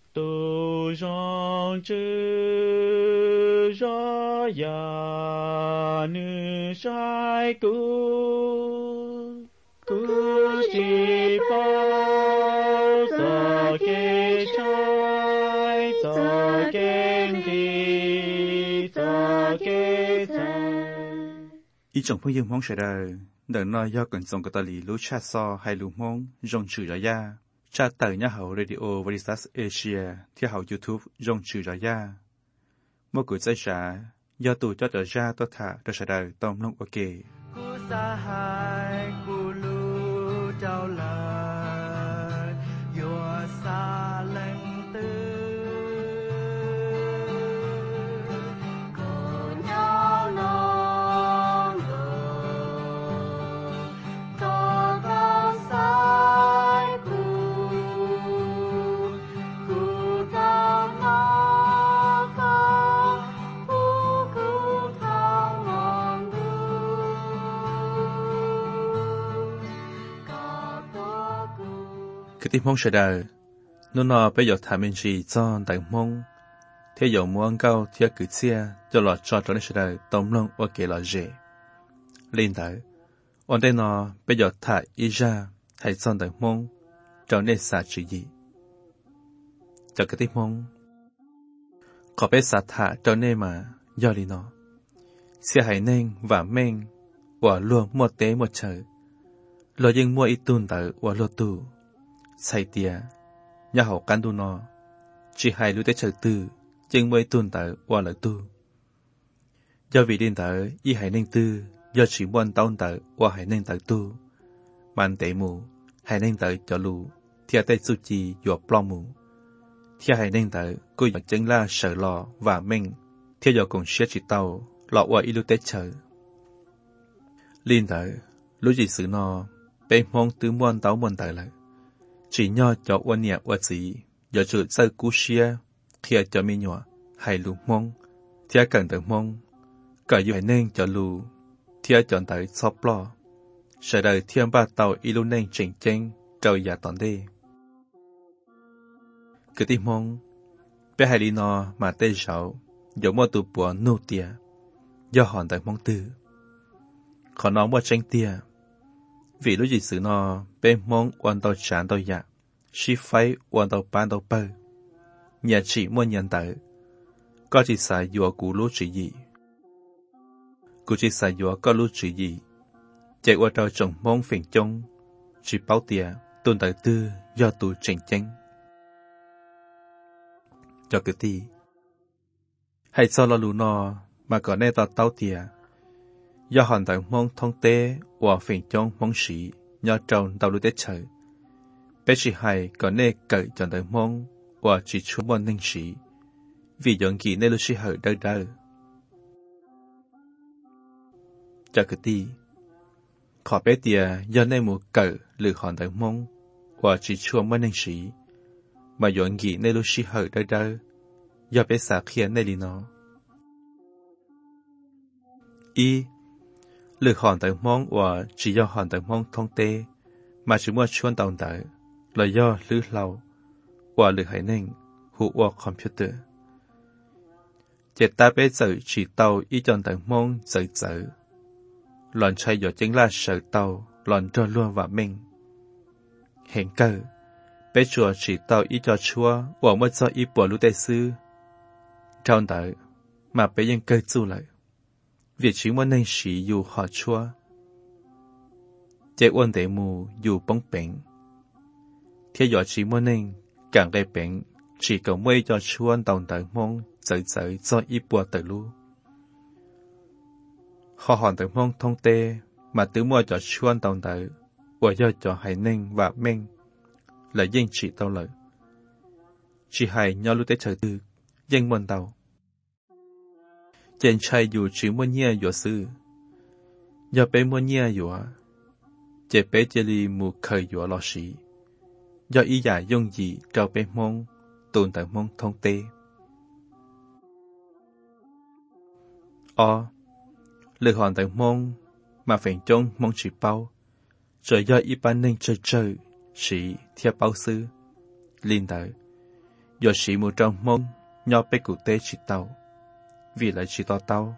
tu rong chư ra ya nữ sai cu chỉ bao giờ kê trái giờ kê đi giờ kê trái ý chồng phương dương mong sẽ đời đợi nói do cần dòng cái tà lì lũ cha so hay lũ mong rong chữ ra ya cha tờ nhà hậu radio Veritas Asia theo hậu YouTube rong chữ ra ya một cuộc giải trả do tù cho trở ra tôi thả tôi sẽ đời tóm lòng ok Cú sa hai cú lu trao lời Yua sa lệnh tư Cô nhau nông đồ Có cao sai cú cao nó cao Cú cao ngon cái tiếng mong sẽ đời nó bây giờ thả mình gì cho đại mong thế giờ muốn cao theo cử xe cho lọt cho nên sẽ đời tóm lòng ok là dễ lên tới ổn đây nó bây giờ thả ý ra hay cho đại mong cho nên xả chữ gì cho cái tiếng mong có bé xả thả cho nên mà do đi nó xe hay nên và men và luôn một tế một trời lo dân mua ít tuần tới và lo tu sai tia nhà họ can tu nó chỉ hai lũ tế trời tư dân mua ít tuần tới và lợi tu do vì điên tới y hay nên tư do chỉ muốn tao tới và hay nên tới tu man tế mù hay nên tới cho lù theo tay su chi dọa plong mù theo hay nên tới cô dọa chân la sợ lò và mình theo dọa cùng xếp chỉ tàu lọ và y lũ tế trời liên tới lũ gì sự nó bên mong tứ muôn táo muôn tới lại chỉ nho cho quan nhẹ quan gì giờ chữ sơ cú xia kia cho mi nhỏ hay lù mong theo cần tới mong cả yêu hay nên cho lù theo chọn tới shop lo sẽ đời thiên ba tàu ilu nên chỉnh chênh trời giả tòn đi cứ tìm mong bé hay đi nó mà tê sáu giống một tụ bùa nô tia do hòn tới mong tư còn nó một tranh tia vì lúc gì sự nó bên mong quan tàu chán tàu dạ shi phái quan tàu ban tàu bơ nhà chỉ muốn nhận tới có chỉ xài dùa cú lúa chỉ gì cú chỉ xài dùa có lúa chỉ gì chạy qua tàu trồng mong phiền trông chỉ báo tia tuần tới tư do tụ tranh tranh cho cái ti hay sau lo lù nó mà có nên tàu tàu tia do hòn tới mong thông tế và phiền trông mong sĩ nhờ trồng tàu lúa tết trời bé chỉ hay có nên cởi chọn tới mong và chỉ chú mong ninh sĩ vì dọn kỳ nên lúc sĩ hở đơ đơ cho cái ti khó bé tia do nên một cởi lử hòn tới mong và chỉ chú mong ninh sĩ mà dọn kỳ nên lúc sĩ hở đơ đơ do bé xả khiến nên đi nó y lử hòn tới mong và chỉ do hòn tới mong thông tế mà chỉ mua chuan tàu tới là do lử lâu và lử hải ninh hữu và computer chế ta bé giờ chỉ tàu y chọn tới mong giờ giờ lòn chạy do chính là sở tàu lòn cho luôn và mình hiện cơ bé chùa chỉ tàu y cho chúa và mới cho y bỏ lũ tê sư trong tới mà béยังcơ chu lại việc chỉ muốn nên sử dụng họ chúa chế vấn đề mù dù bóng bền theo dõi chỉ muốn nên càng gây bền chỉ cầu mây cho chúa đồng tới mong dậy dậy cho ít bùa tới lu họ hòn tới mong thông tê mà tự mua cho chúa đồng tới và do cho hải ninh và men là dân chỉ tao lợi chỉ hải nhau lúc tới trời tư dân muốn tàu trên trai dù chỉ muốn nhia dù sư do bé muốn nhia dù chế bé chế li mù khởi dù lo sĩ do ý giả dùng gì cho bé mong tồn tại mong thông tê lực hòn tại mong mà phèn trông mong chỉ bao rồi do ý ban nên chơi chơi sĩ theo bao sư liên tới giờ chỉ một trong mông nhỏ bé cụ tế chỉ tàu vì lại chỉ to tàu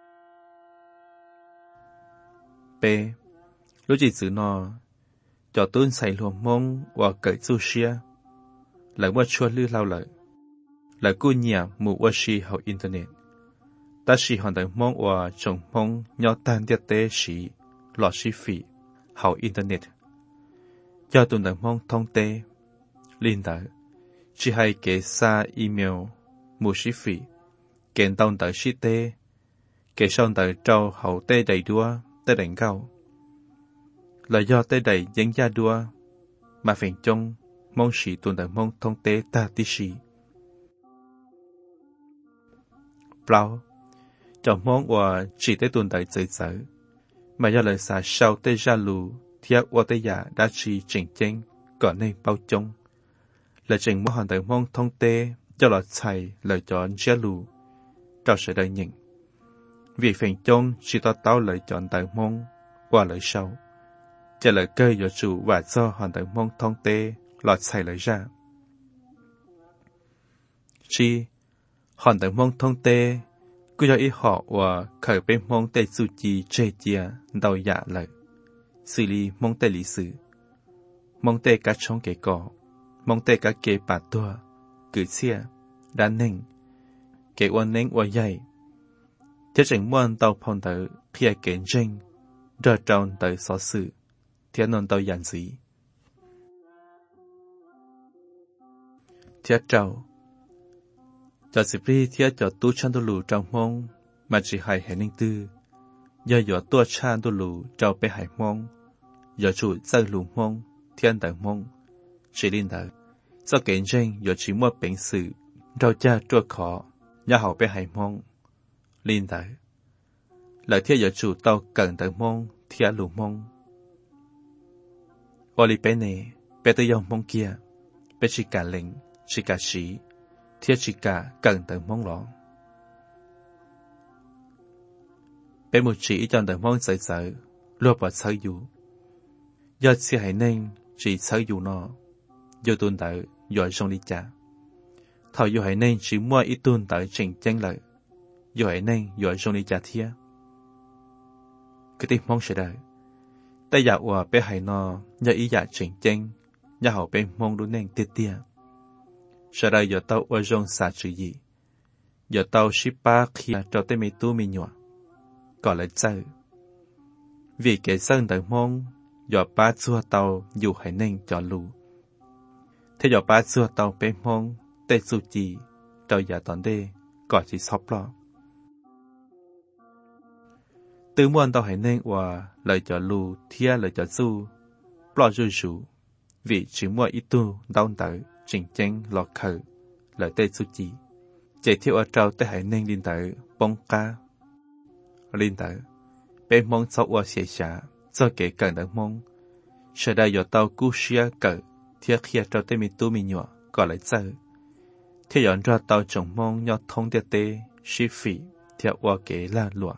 b lúc chỉ giữ nó cho tuân xài luồng mông và cởi su xia lại mua chua lư lao lợi lại cú nhà mù qua xì học internet ta xì hoàn thành mong và trồng mong nhỏ tan tiết tế xì lọt xì phỉ học internet cho tuần thành mong thông tế liên tới chỉ hay kể xa email mù xì phỉ kèn tông tới xì tế kể xong tới trâu hậu tế đầy đua tế đánh cao là do tế đầy dẫn ra đua mà phèn trong mong sĩ tuần thành mong thông tế ta tí xì bao cho mong và chỉ tới tuần tại giới giới mà do lời xả sau tới ra lù theo qua tới giả đã chỉ chỉnh chênh còn nên bao trông là chỉnh mong hoàn thành mong thông tế cho lọt chạy lời chọn ra lù cho sự đời nhìn vì phèn trong chỉ to tao lời chọn tại mong qua lời sau cho lời cơ do chủ và do hoàn thành mong thông tế lọt chạy lời ra chi hoàn thành mong thông tế cứ cho ý họ và khởi bên mong tê su chi chê chia đầu dạ lại xử lý mong tê lý sự mong tê cá trong kế cỏ mong tê cá kế bà tua cử xia đá nênh kế oan nênh oa dày thiết trình muôn tàu phong tử khi kế tranh rơ tròn tới xó sự thiết non tàu dàn dĩ thiết trâu cho dịp đi thiết cho tu chan tu lù trong mong mà chỉ hay hệ ninh tư do dọ tua chan tu lù trong bé hải mong do chủ dân lù mong thiên tầng mong chỉ linh tử do kiện tranh do chỉ mua bệnh sự rau cha chua khó nhà hậu bé hải mong linh tử lời thiết do chủ tàu cần tầng mong thiên lù mong oli bé này bé tư dòng mong kia bé chỉ cả lĩnh chỉ cả sĩ thiết chỉ cả cần tới mong lọ bé một chỉ cho tới mong sợ sợ lùa vào sợ dù do sẽ hãy nên chỉ sợ dù nó do tuần tới do xong đi trả thầu do hãy nên chỉ mua ít tuần tới trình tranh lợi do hãy nên do xong đi trả thiết cái tiếng mong sẽ đợi tay giả của bé hãy nó do ý giả trình tranh nhà hậu bé mong đúng nên tiết tia sau đây giờ tao ở trong xã chữ gì giờ tao ship ba khi cho tới mấy tu mình nhỏ còn lại sao vì cái sân tới mong giờ ba xua tao dù hay nên cho lù thế giờ ba xua tao bé mong tê su chi cho giờ toàn đê còn chỉ sóp lo từ muôn tao hay nên và lời cho lù thia lời cho su lo rủi rủi vì chỉ mua ít tu đau tới trình tranh lọt khởi lời tê su chi chạy theo ở trâu tới hải nên liên tới bông ca liên tới bên mong sau qua xẻ xả do kể cần đỡ mong sau đây giờ tao cú xia cỡ thiết khi trâu tới mi tu mi nhỏ gọi lại giờ theo dõi ra tao trồng mong nhọ thông tiệt tê xí phỉ theo qua kể là lụa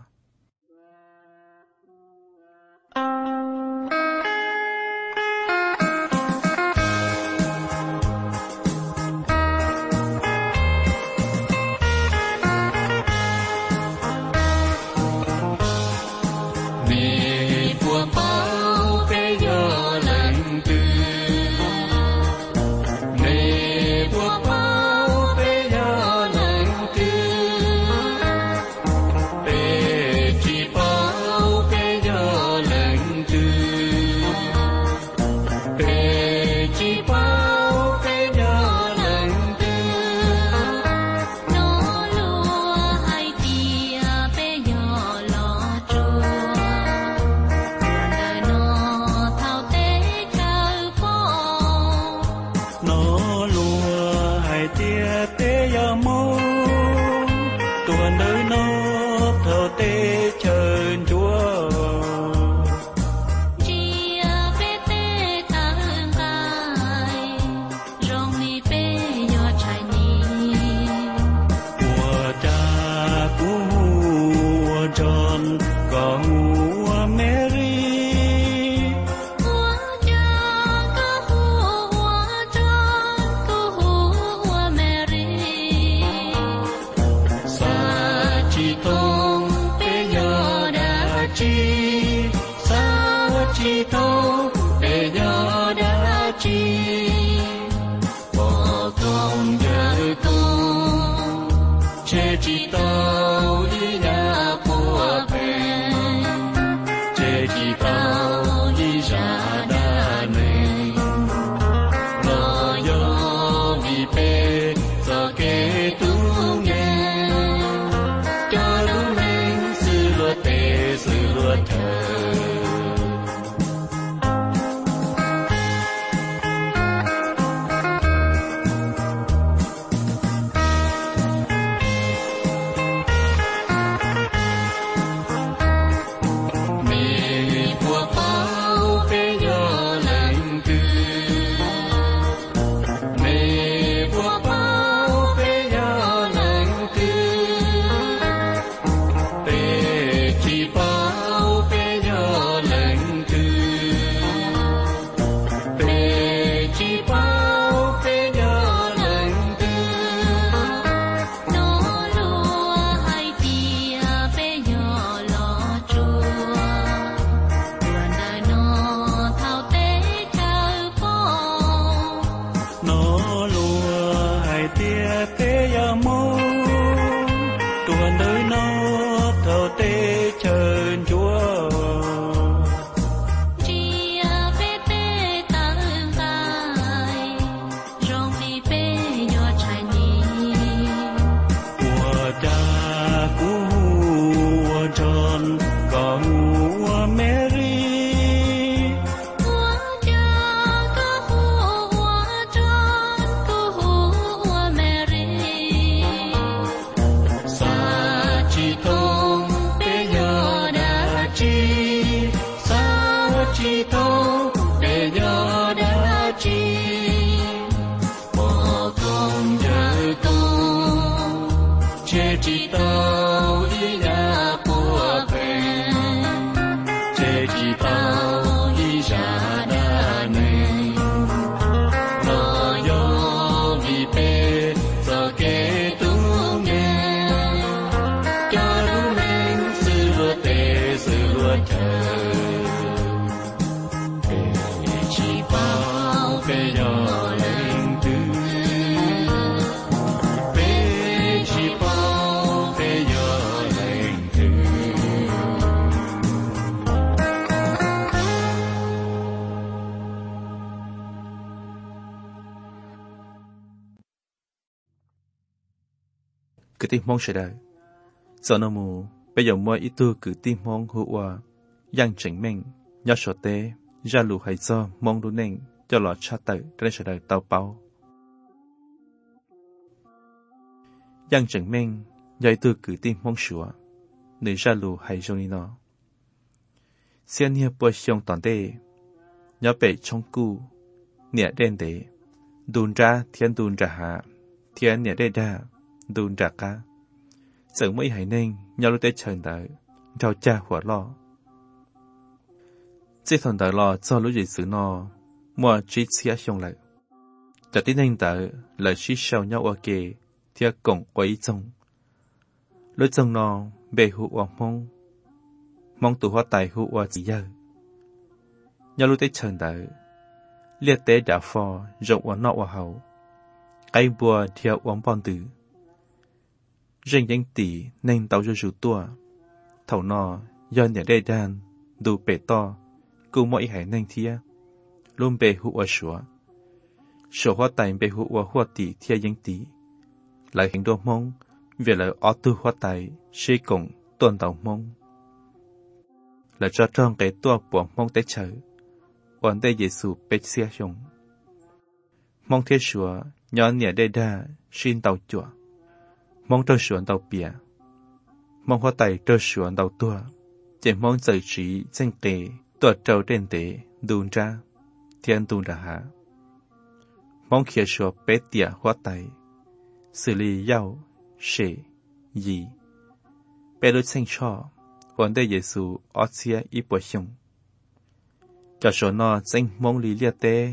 chi sao chi thâu để nhỏ đã chi bỏ công nhớ tung che chi tao đi nhà của bên che chi tao đi ra đà này lo yo vì pe giờ kế tu nghe cho lúc lên sự luật tề sự luật thờ cứ tim mong sẽ đời giờ nó mù bây giờ mua ít tu cứ tim mong hùa yang chỉnh mình nhớ sổ tế ra lù hay do mong đủ nền cho lọ cha tử cái sẽ đời tàu bao yang chỉnh mình nhớ tu cứ tim mong sủa để ra lù hay cho nó xem như bữa xong toàn tế nhớ bể trong cu nhẹ đen tế đun ra thiên đun ra hạ thiên nhẹ đen ra đun ra cá sự mấy hải nên nhau lúc tới trời đợi trao cha hỏa lo chỉ thằng đợi lo cho lúc gì xử nó mua chỉ xia xong lại cho tin nên đợi là chỉ sau nhau ở kề theo cổng quấy trong lúc trong nó bề hụ ở mong tụ hoa tài hụ ở chỉ giờ nhau lúc tới trời đợi liệt tế đã phò rộng ở nọ ở hậu cái bùa theo uống bon tử riêng danh tỷ nên tàu cho rượu tua thầu nọ do nhà đê đan đủ bể to cùng mọi hải nên thia luôn bề hụ ở sủa hoa tài bề hụ ở hoa tỷ theo danh tỷ lại hình đồ mong về lại ở tư hoa tài xây cổng tuần tàu mong là cho trong cái tua của mong tới chờ ổn đây Giêsu bế xe xong mong thế sủa nhỏ nhà đê đa xin tàu chùa mong trơ sủa tàu bìa mong hoa tài trơ sủa tàu tua chỉ mong giải trí danh tề tua trâu đen tề đun ra thiên đun ra hạ mong khía sủa bế tỉa hoa tài xử lý yao sể gì bế lối xanh cho ổn đây Giêsu ở xe ít bồi xong cho số nó danh mong lý liệt tế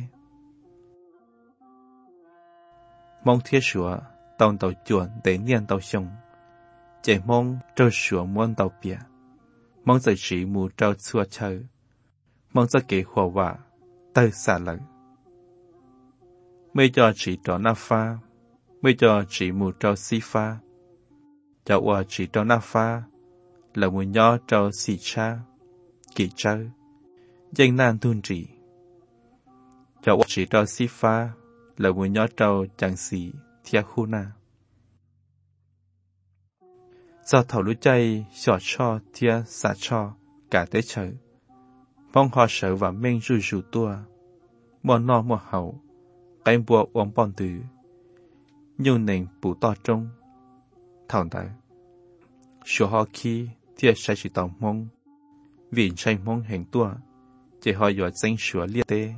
mong thiết sủa tàu chuồn để niên tàu sông chỉ mong trơ sủa muôn tàu bìa mong giờ chỉ mù trâu xua chơi, mong giờ kể hòa hòa, tơi xa lời. Mấy cho chỉ trò na pha, mấy cho chỉ mù trâu si pha, cho hòa chỉ trò na pha, là mù nhỏ trâu si cha, kỳ chơi, danh nan thun trị. Cho hòa chỉ trâu si pha, là mù nhỏ trâu chẳng xì, thia khu na. Do thầu lũ chay, xỏ cho, thia, xả cho, cả tế trời. Mong họ sợ và mênh rùi rù tua, mùa no mùa hậu, cái bùa uống bọn tử, nhu nền bù to trông, thảo đại. Số họ khi, thia sẽ chỉ tàu mông, vì chạy mông hành tua, chỉ họ dọa danh sửa liệt tê.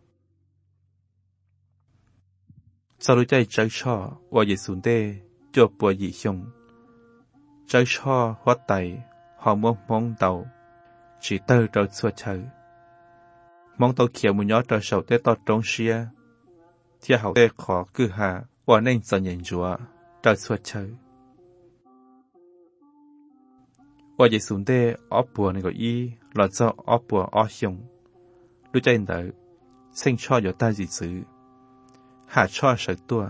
Sau lũ chay trái cho, và dì xuống tê, cho bùa dị xong. Trái cho hóa tay, họ mong tàu, chỉ tơ trâu xua chơi. Mong tàu kia một nhỏ trâu sầu tê to trông xia, thia hậu tê khó cư hạ, và nên sợ nhìn rùa, trâu xua chơi. Và dì xuống tê ốp bùa này gọi y, là do ốp bùa ốp xong. Lúc chạy đợi, sinh cho dỗ ta dị sự, hạ cho sợ tua.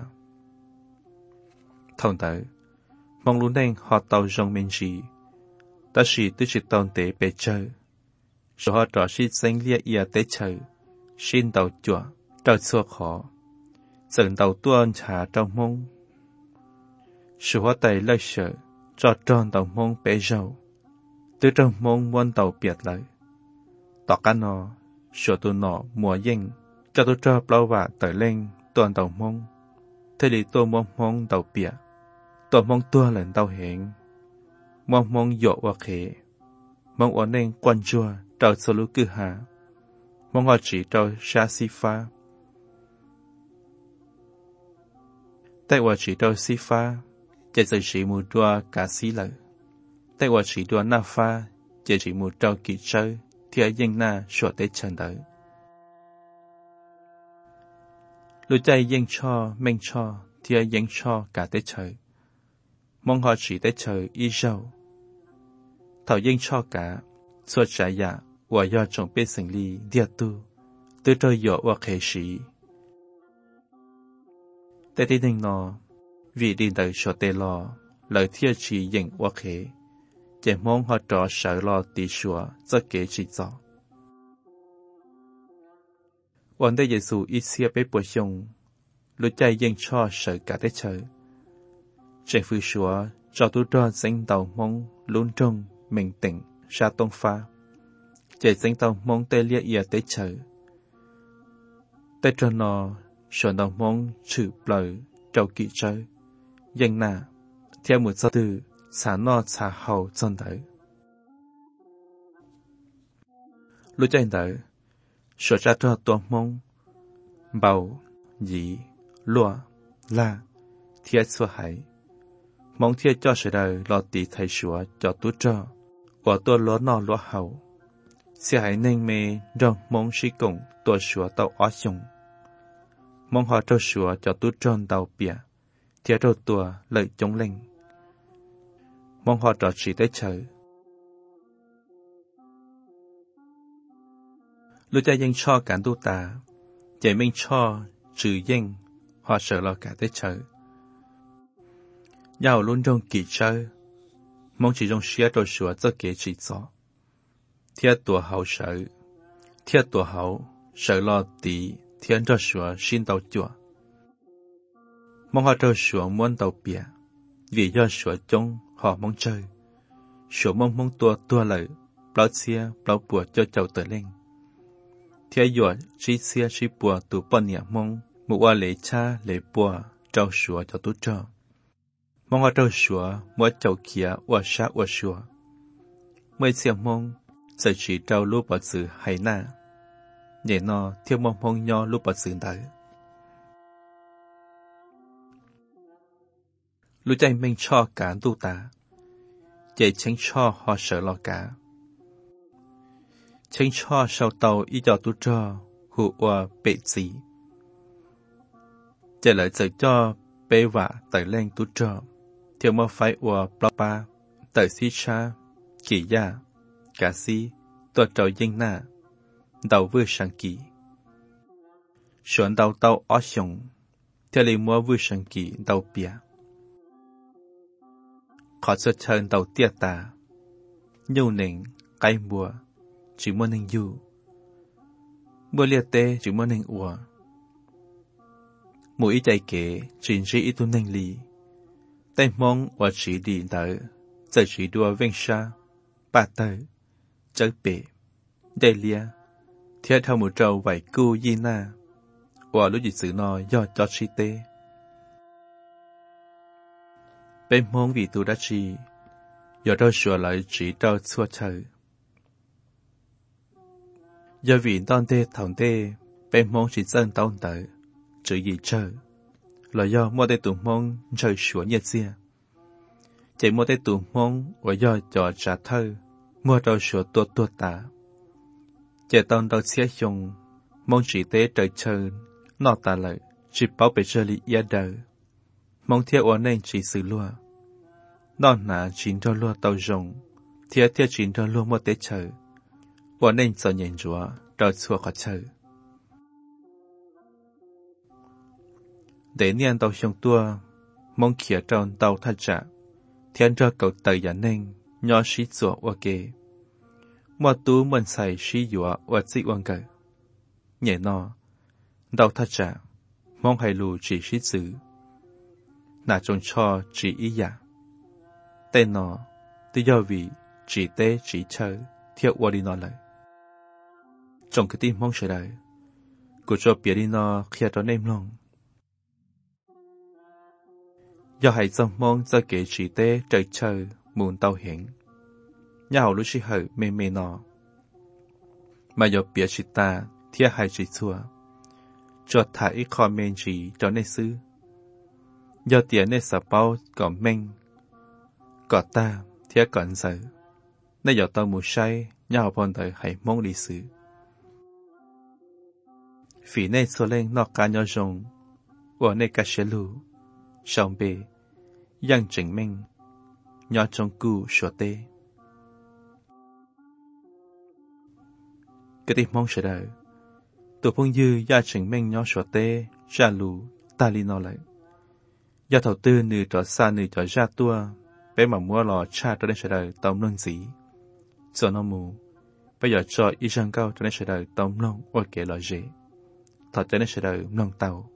Thông tới, mong luôn nên họ tàu rong mình gì, ta chỉ tư chỉ tàu tế bề chơi. Số họ trò sĩ danh lia ia tế chơi, xin tàu chùa, trao xua khó, dần tàu tuôn trả trong mông. Số họ tay lời sợ, cho tròn tàu mông bế râu, từ trong mông muôn tàu biệt lời. Tỏ cá nó, số tù nọ mùa dinh, cho tôi cho bao vạ tới lên tuôn tàu mông. Thế thì tôi mông tàu biệt. Tôi mong tua lần tàu hẹn, mong dỗ và khế, mong ổn nên quan chua trao số lũ cư hạ, mong họ chỉ trao xa si pha. Tại họ chỉ trao si pha, chạy giờ chỉ mù đua cả xí lợi. Tại họ chỉ đua na pha, chạy chỉ mù trao kỳ chơi, thì ở dân na sổ tế chân đợi. Lũ chạy dân cho, mênh cho, thì ở dân cho cả tế trời. Mong họ chỉ tới trời y râu. Thảo dân cho cả, suốt trả dạ, và do trọng biết sinh lý địa tu, từ trời dỗ và khế sĩ. Tại tình hình nó, vì đi tới số tê lo, lời thiết chỉ dân và khế, chỉ mong họ trò sợ lo tí xua, do kế chỉ rõ. Vấn đề Giê-xu ít xia bế bùa xong, lúc chạy dân cho sợ cả tới trời. Trên phu xua, cho tôi cho danh tàu mong luôn trong mình tỉnh ra tông pha. Chạy danh tàu mong tê lia ia tế trời. Tê cho nó, số tàu mong chữ lời trâu kỵ chơi. Dân nà, theo một giáo từ, xả nó xả hầu chân tới. Lúc chạy tới, số ra cho tàu mong, bầu, dĩ, lúa, la, thiết xua hải. Mong thiết cho sự đời lo tí thầy sủa cho tú cho, và tôi lúa nọ lúa hậu. Sẽ hãy nên mê rong mong sĩ cùng tôi sủa tàu ó xong. Mong họ cho sủa cho tú tròn tàu bịa, thiết rô tùa lợi chống linh. Mong họ cho chỉ tới trời. Lúc cha dân cho cản tu ta, chạy mình cho trừ dân, họ sợ lo cả tới trời. Nhau luôn trong kỳ chơi, mong chỉ trong xía đồ sủa cho kế chỉ rõ. Thiết tùa hậu sợ lo tí, thiết cho sủa xin tàu chùa. Mong họ cho sủa muốn tàu bịa, vì do sủa trông họ mong chơi. Sủa mong tua lợi, bao xia, bao bùa cho chầu tới lên. Thiết dùa trí xia trí bùa tù bọn nhạc mong, một hoa lễ cha lễ bùa, trao sủa cho tú cho. Mong họ trâu sủa, mỗi chậu kia, ua sát ua sủa. Mới xem mong, giờ chỉ trâu lúc bỏ sự hay nà. Nhẹ nó, theo mong nho lúc bỏ sự đợi. Lúc chạy mình cho cả tu ta. Chạy tránh cho họ sợ lo cả. Tránh cho sau tàu ý cho tu cho, hù ua bệ gì. Chạy lại giờ cho bê vạ tới lên tu cho. Theo mơ phải ua bọc ba, tới si cha, kỳ gia, cả siตัวเจ้ายิ่งหน้าเดาเวอร์ชังกีส่วนเดาเตาอ้อชงเที่ยวเลยมัวเวอร์ชังกีเดาเปียขอเชิญเดาเตี้ยตายูหนึ่งไก่บัวchỉ muốn nên du bữa liệt tê chỉ muốn nên ủa mỗiใจเก๋chỉ chỉ tu nên lì tay mong và chỉ đi tới giờ chỉ đua ven xa ba tới chơi bể đây lia theo theo một trâu vài cu y na và lúc gì sự nó do cho chi tê bên mong vì tu đã chi giờ đâu sửa lại chỉ đâu xua chơi giờ vì đón tê thằng tê bên mong chỉ dân tao tới chữ gì chơi là do mua tê tụi mong chơi sửa nhiệt xia chỉ mua tê tụi mong và do cho trả thơ mua đâu sửa tuột tả chỉ tao đâu xia dùng mong chỉ tê trời chơi nọ ta lại chỉ bảo vệ chơi lý yên đời mong theo ở nên chỉ xử lúa non nà chín cho lúa tàu rồng theo chín cho lúa mua tê chơi ở nên giờ nhìn chúa rồi xua khó chơi để niên tàu sông tua mong khía tròn tàu thật trả thiên cho cậu tờ giả nên nhỏ xí chùa ở kề mua tú mình xài xí dùa ở dị quan cờ nhẹ nọ tàu thật trả mong hay lù chỉ xí chữ nà trông cho chỉ ý giả tên nọ tự do vì chỉ tế chỉ chơi theo ở đi nọ lại trong cái tim mong sẽ đời của cho biết đi nọ khía tròn em lòng do hãy dòng mong cho kể chỉ tế trời chơi muốn tàu hiện nhà hậu lúc sĩ hở mê nọ mà do biết chỉ ta thiết hãy chỉ xua cho thả ít khó mên chỉ cho nên sư do tiền nên sạp bao có mênh có ta thiết còn giờ nên do tao muốn say nhà hậu bọn đời hãy mong đi sự phí nên xua lên nọ cả nhỏ rồng ở nơi cả xe lù xong bề yang chứng minh nhỏ trong cù sửa tê cái tình mong sẽ đời tụi phong dư gia chứng minh nhỏ sửa tê ra lù ta li nó lại do thầu tư nữ trở xa nữ trở ra tua bé mà mua lò cha cho nên sẽ đời tóm lông dĩ cho nó mù bây giờ cho y răng cao cho nên sẽ đời tóm lông ở kể lò dễ thật cho nên sẽ đời nông tàu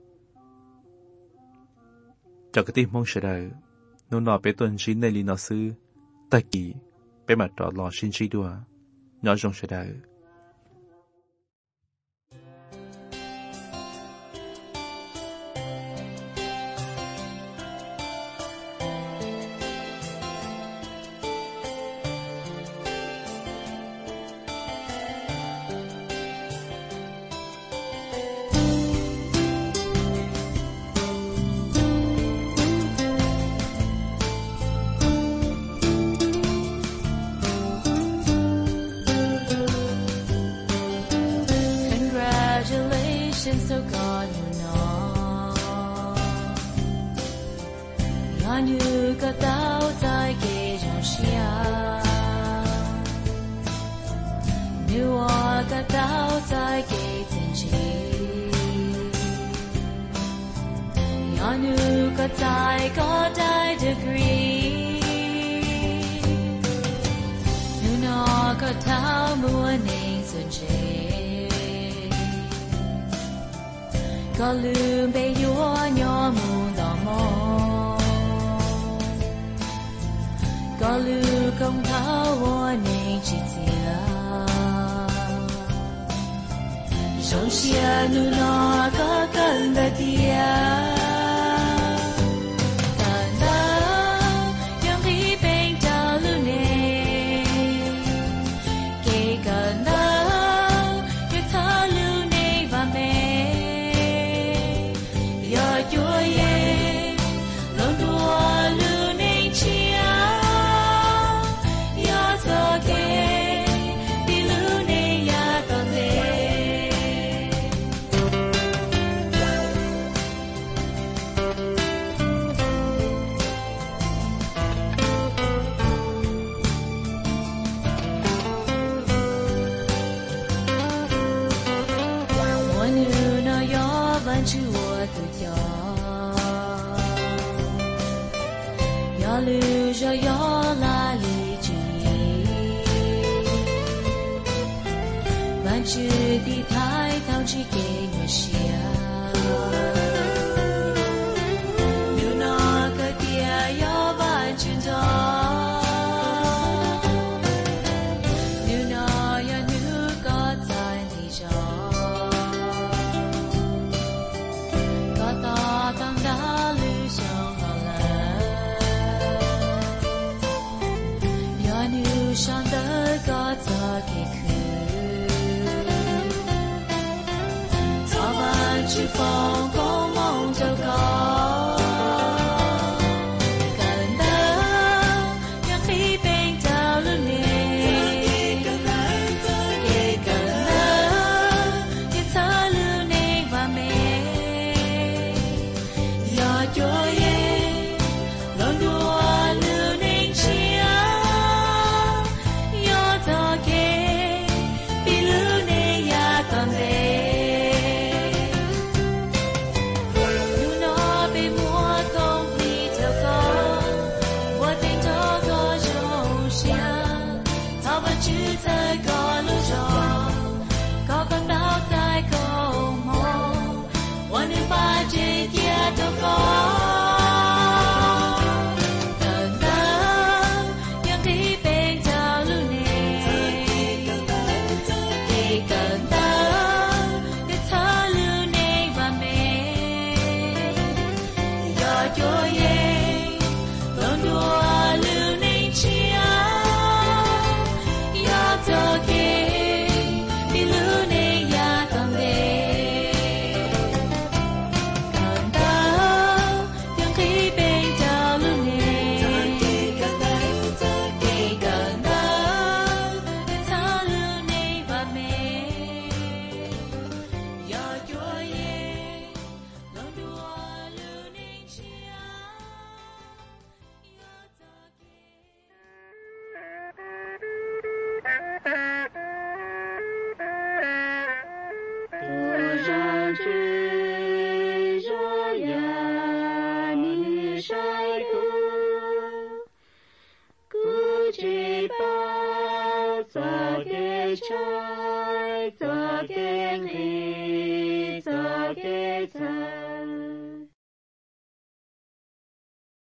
cho cái tim mong sẽ đời nó nọ bé tuần chín này li nó sư ta kỳ bé mà trọ lò xin chi đùa nhỏ rong sẽ đời So God will know. Yon yu ka tao zai ge zhong xia, nu wa ka tao zai ge zhen qi. Yon yu ka zai ko dai degree, nu no ka tao mua ning zhen qi. có lương bê yua nhỏ mù đỏ mò có lưu công tháo hoa nên chỉ tia sống xia nu nó có cần đời tia lưu cho gió la lì chỉ bạn chưa đi thái tao chỉ kể người xia nếu nó cái tia gió bạn chưa gió nếu nó ya nữ có tại thì gió có to tăng đã lưu trong上的歌早给哭，早晚去风空梦就高，感到让疲惫到了你，也感到也擦了你完美，要做也冷多。 Cho